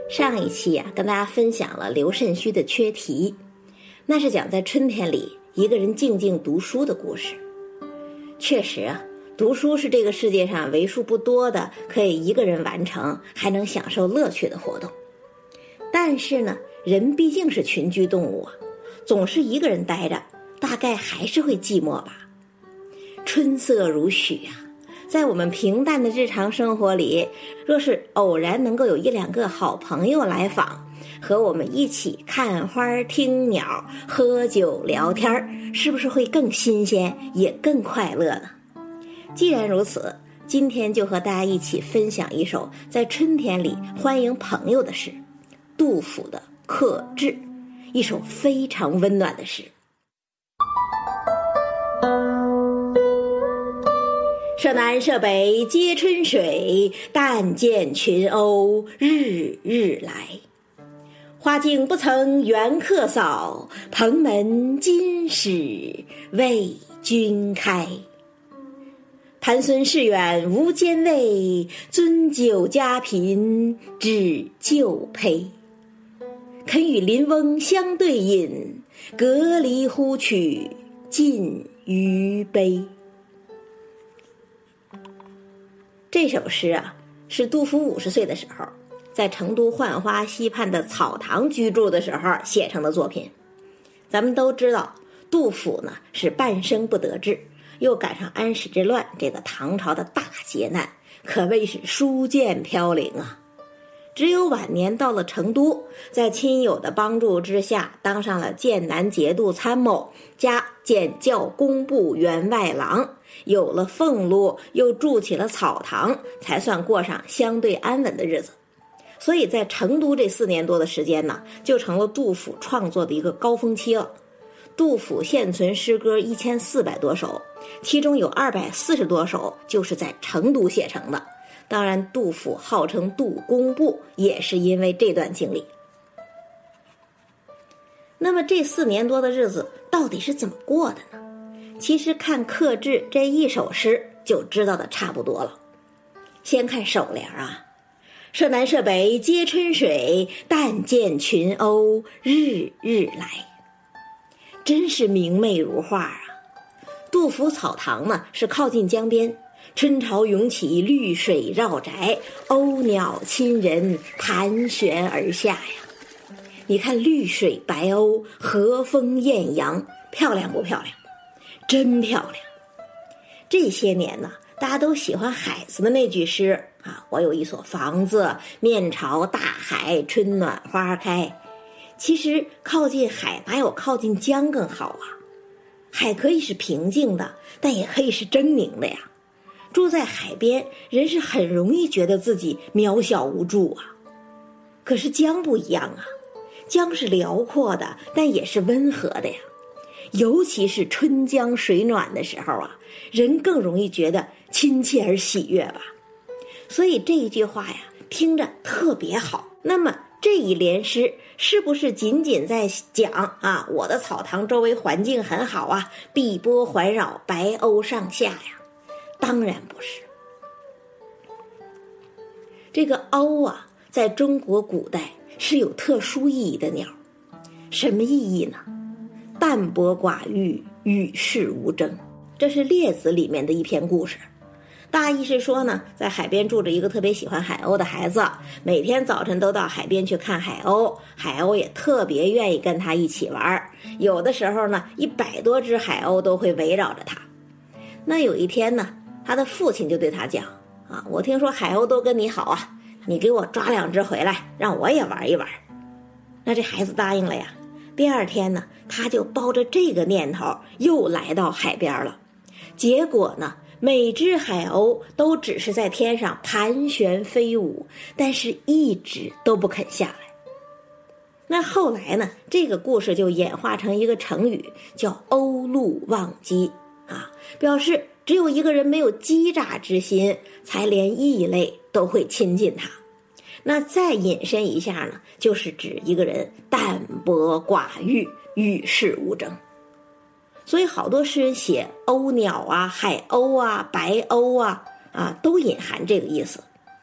上一期跟大家分享了刘慎虚的缺题，那是讲在春天里一个人静静读书的故事。确实读书是这个世界上为数不多的可以一个人完成还能享受乐趣的活动。但是呢，人毕竟是群居动物总是一个人待着，大概还是会寂寞吧。春色如许在我们平淡的日常生活里，若是偶然能够有一两个好朋友来访，和我们一起看花听鸟喝酒聊天，是不是会更新鲜也更快乐呢？既然如此，今天就和大家一起分享一首在春天里欢迎朋友的诗，杜甫的《客至》，一首非常温暖的诗。舍南舍北皆春水，但见群鸥日日来。花径不曾缘客扫，蓬门今始为君开。盘孙市远无兼味，樽酒家贫只旧醅。肯与邻翁相对饮，隔篱呼取尽余杯。这首诗是杜甫50岁的时候，在成都浣花溪畔的草堂居住的时候写成的作品。咱们都知道，杜甫呢是半生不得志，又赶上安史之乱这个唐朝的大劫难，可谓是书剑飘零只有晚年到了成都，在亲友的帮助之下，当上了剑南节度参谋加检校工部员外郎，有了俸禄，又住起了草堂，才算过上相对安稳的日子。所以在成都这4年多的时间呢，就成了杜甫创作的一个高峰期了。杜甫现存诗歌1400多首，其中有240多首就是在成都写成的。当然，杜甫号称杜工部，也是因为这段经历。那么这4年多的日子到底是怎么过的呢？其实看《客至》这一首诗就知道的差不多了。先看首联舍南舍北皆春水，但见群鸥日日来。真是明媚如画杜甫草堂呢是靠近江边，春潮涌起，绿水绕宅，鸥鸟亲人盘旋而下你看绿水白鸥，和风艳阳，漂亮不漂亮？真漂亮。这些年呢，大家都喜欢海子的那句诗我有一所房子，面朝大海，春暖花开。其实靠近海哪有靠近江更好海可以是平静的，但也可以是狰狞的住在海边，人是很容易觉得自己渺小无助可是江不一样江是辽阔的，但也是温和的尤其是春江水暖的时候人更容易觉得亲切而喜悦吧。所以这一句话听着特别好。那么这一联诗是不是仅仅在讲我的草堂周围环境很好碧波环绕，白鸥上下当然不是。这个鸥在中国古代是有特殊意义的鸟。什么意义呢？淡泊寡欲，与世无争。这是《列子》里面的一篇故事。大意是说呢，在海边住着一个特别喜欢海鸥的孩子，每天早晨都到海边去看海鸥，海鸥也特别愿意跟他一起玩，有的时候呢100多只海鸥都会围绕着他。那有一天呢，他的父亲就对他讲我听说海鸥都跟你好你给我抓2只回来，让我也玩一玩。那这孩子答应了第二天呢，他就抱着这个念头又来到海边了。结果呢，每只海鸥都只是在天上盘旋飞舞，但是一直都不肯下来。那后来呢，这个故事就演化成一个成语，叫鸥鹭忘机表示只有一个人没有欺诈之心，才连异类都会亲近他。那再引申一下呢，就是指一个人淡泊寡欲，与世无争。所以好多诗人写鸥鸟海鸥白鸥都隐含这个意思。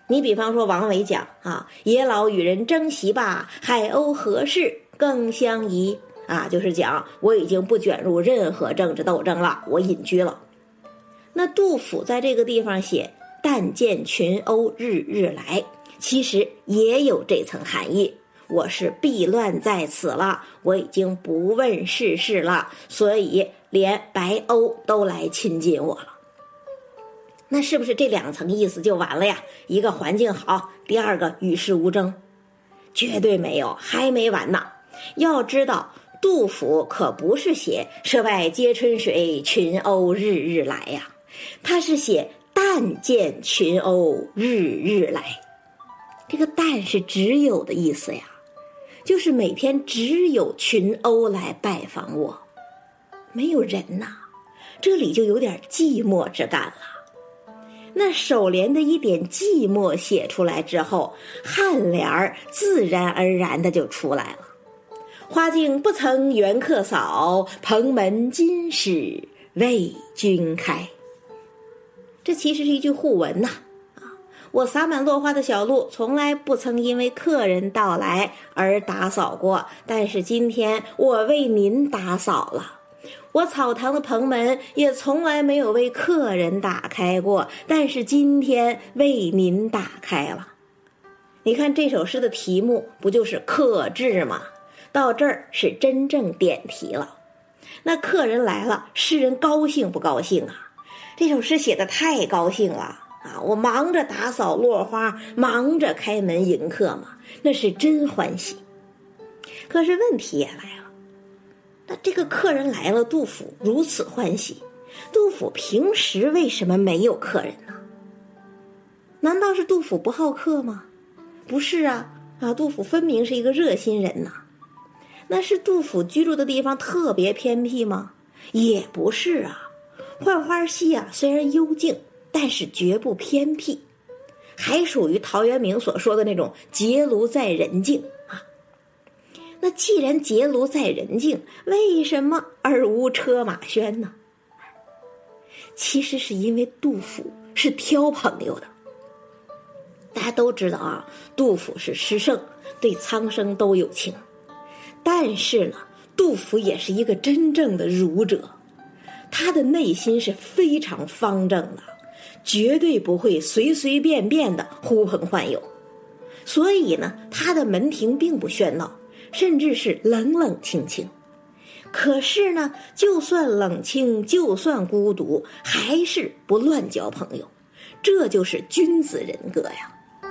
你比方说王维讲啊，野老与人争席罢，海鸥何事更相疑啊，就是讲我已经不卷入任何政治斗争了，我隐居了。那杜甫在这个地方写但见群鸥日日来，其实也有这层含义，我是避乱在此了，我已经不问世事了，所以连白鸥都来亲近我了。那是不是这两层意思就完了呀？一个环境好，第二个与世无争？绝对没有，还没完呢。要知道杜甫可不是写舍外皆春水，群鸥日日来呀，他是写但见群鸥日日来。这个但是只有的意思呀，就是每天只有群鸥来拜访我，没有人呐，这里就有点寂寞之感了。那首联的一点寂寞写出来之后，颔联自然而然的就出来了。花径不曾缘客扫，蓬门今始为君开。这其实是一句互文呐。我洒满落花的小路从来不曾因为客人到来而打扫过，但是今天我为您打扫了。我草堂的蓬门也从来没有为客人打开过，但是今天为您打开了。你看这首诗的题目不就是客至吗？到这儿是真正点题了。那客人来了，诗人高兴不高兴啊？这首诗写得太高兴了啊！我忙着打扫落花，忙着开门迎客嘛，那是真欢喜。可是问题也来了，那这个客人来了，杜甫如此欢喜，杜甫平时为什么没有客人呢？难道是杜甫不好客吗？不是啊，杜甫分明是一个热心人呐。那是杜甫居住的地方特别偏僻吗？也不是啊。浣花溪啊，虽然幽静，但是绝不偏僻，还属于陶渊明所说的那种结庐在人境啊。那既然结庐在人境，为什么而无车马喧呢？其实是因为杜甫是挑朋友的。大家都知道啊，杜甫是诗圣，对苍生都有情。但是呢，杜甫也是一个真正的儒者，他的内心是非常方正的，绝对不会随随便便的呼朋唤友。所以呢，他的门庭并不喧闹，甚至是冷冷清清。可是呢，就算冷清，就算孤独，还是不乱交朋友，这就是君子人格呀。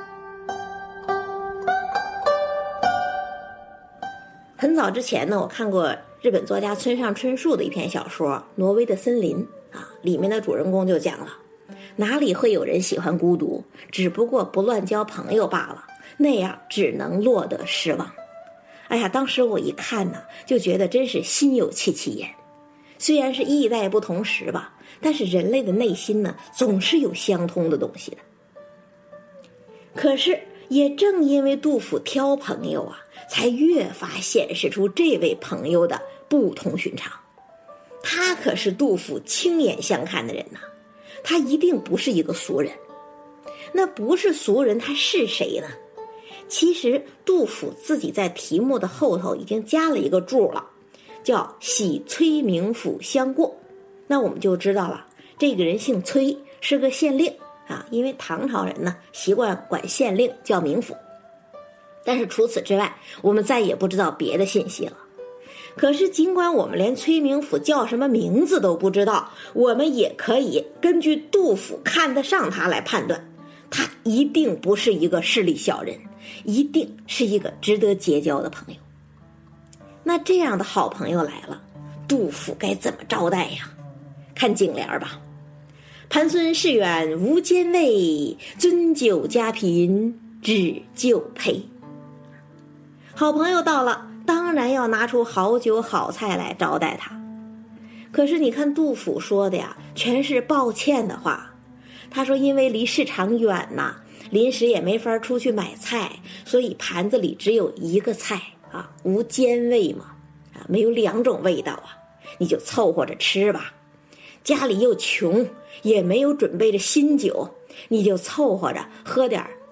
很早之前呢，我看过日本作家村上春树的一篇小说《挪威的森林》啊，里面的主人公就讲了，哪里会有人喜欢孤独，只不过不乱交朋友罢了，那样只能落得失望。哎呀，当时我一看呢，就觉得真是心有戚戚焉。虽然是异代不同时吧，但是人类的内心呢，总是有相通的东西的。可是也正因为杜甫挑朋友啊，才越发显示出这位朋友的不同寻常。他可是杜甫亲眼相看的人呐，他一定不是一个俗人。那不是俗人，他是谁呢？其实杜甫自己在题目的后头已经加了一个注了，叫喜崔明府相过。那我们就知道了，这个人姓崔，是个县令啊，因为唐朝人呢习惯管县令叫名府。但是除此之外，我们再也不知道别的信息了。可是尽管我们连崔明府叫什么名字都不知道，我们也可以根据杜甫看得上他来判断，他一定不是一个势利小人，一定是一个值得结交的朋友。那这样的好朋友来了，杜甫该怎么招待呀？看颈联吧。盘孙市远无兼味，樽酒家贫只就陪。好朋友到了，当然要拿出好酒好菜来招待他。可是你看杜甫说的呀，全是抱歉的话。他说因为离市场远呐，临时也没法出去买菜，所以盘子里只有一个菜啊，无兼味嘛，没有两种味道啊，你就凑合着吃吧。家里又穷，也没有准备着新酒，你就凑合着喝点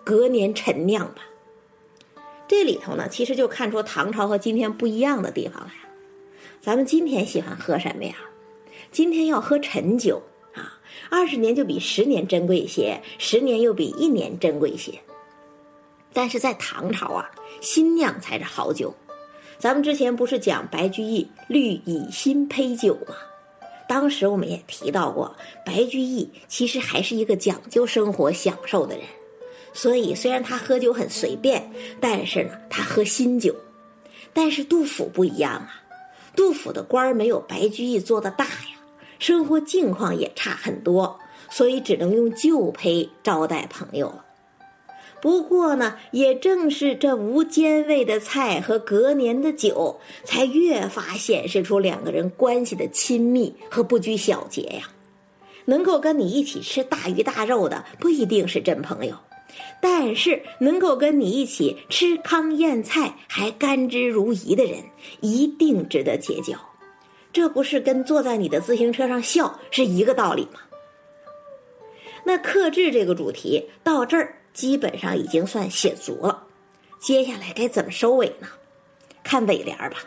隔年陈酿吧。这里头呢，其实就看出唐朝和今天不一样的地方来了。咱们今天喜欢喝什么呀？今天要喝陈酒啊，20年就比10年珍贵些，10年又比1年珍贵些。但是在唐朝啊，新酿才是好酒。咱们之前不是讲白居易虑以新醅酒吗？当时我们也提到过，白居易其实还是一个讲究生活享受的人，所以虽然他喝酒很随便，但是呢，他喝新酒。但是杜甫不一样啊，杜甫的官儿没有白居易做的大呀，生活境况也差很多，所以只能用旧醅招待朋友了。不过呢，也正是这无兼味的菜和隔年的酒，才越发显示出两个人关系的亲密和不拘小节呀。能够跟你一起吃大鱼大肉的不一定是真朋友，但是能够跟你一起吃糠咽菜还甘之如饴的人，一定值得结交。这不是跟坐在你的自行车上笑是一个道理吗？那克制这个主题到这儿基本上已经算写足了，接下来该怎么收尾呢？看尾联吧。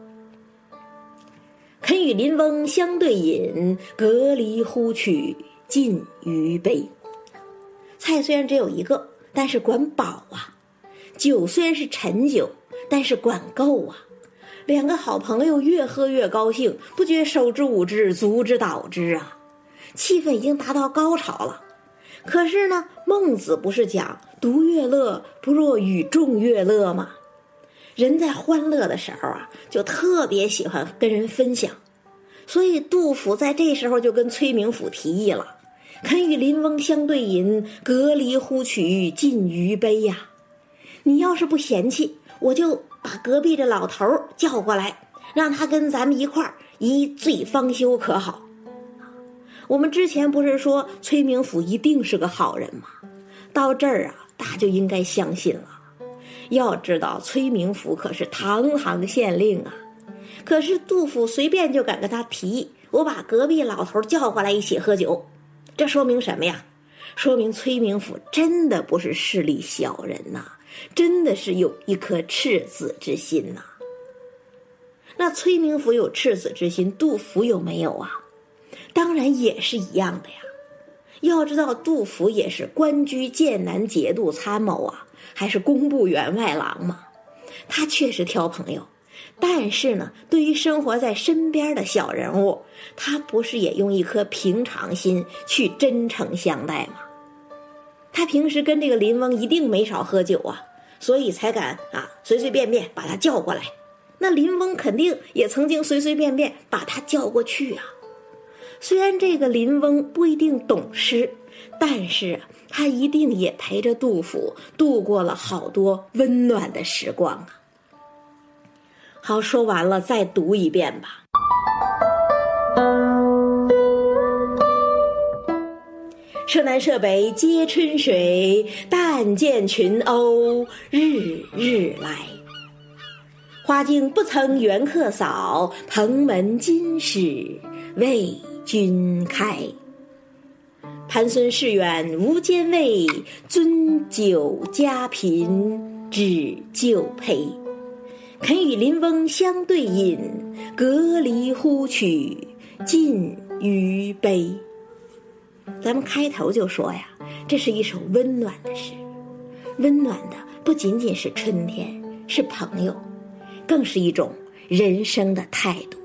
肯与邻翁相对饮，隔离呼取尽余杯。菜虽然只有一个，但是管饱啊；酒虽然是陈酒，但是管够啊。两个好朋友越喝越高兴，不觉手之舞之，足之蹈之啊。气氛已经达到高潮了。可是呢，孟子不是讲独乐乐不若与众乐乐吗？人在欢乐的时候啊，就特别喜欢跟人分享。所以杜甫在这时候就跟崔明府提议了，肯与邻翁相对饮，隔离呼取尽余杯呀。你要是不嫌弃，我就把隔壁的老头叫过来，让他跟咱们一块儿一醉方休，可好？我们之前不是说崔明府一定是个好人吗？到这儿啊，大家就应该相信了。要知道崔明府可是堂堂县令啊，可是杜甫随便就敢跟他提议，我把隔壁老头叫过来一起喝酒。这说明什么呀？说明崔明府真的不是势利小人呐，真的是有一颗赤子之心呐。那崔明府有赤子之心，杜甫有没有啊？当然也是一样的呀。要知道杜甫也是官居剑南节度参谋啊，还是工部员外郎嘛。他确实挑朋友，但是呢，对于生活在身边的小人物，他不是也用一颗平常心去真诚相待吗？他平时跟这个邻翁一定没少喝酒啊，所以才敢随随便便把他叫过来。那邻翁肯定也曾经随随便便把他叫过去啊。虽然这个邻翁不一定懂诗，但是他一定也陪着杜甫度过了好多温暖的时光啊。好，说完了再读一遍吧。舍南舍北皆春水，但见群鸥日日来。花径不曾缘客扫，蓬门今始为君开。盘孙市远无兼味，樽酒家贫只旧醅。肯与邻翁相对饮，隔离呼取尽余杯。咱们开头就说呀，这是一首温暖的诗。温暖的不仅仅是春天，是朋友，更是一种人生的态度。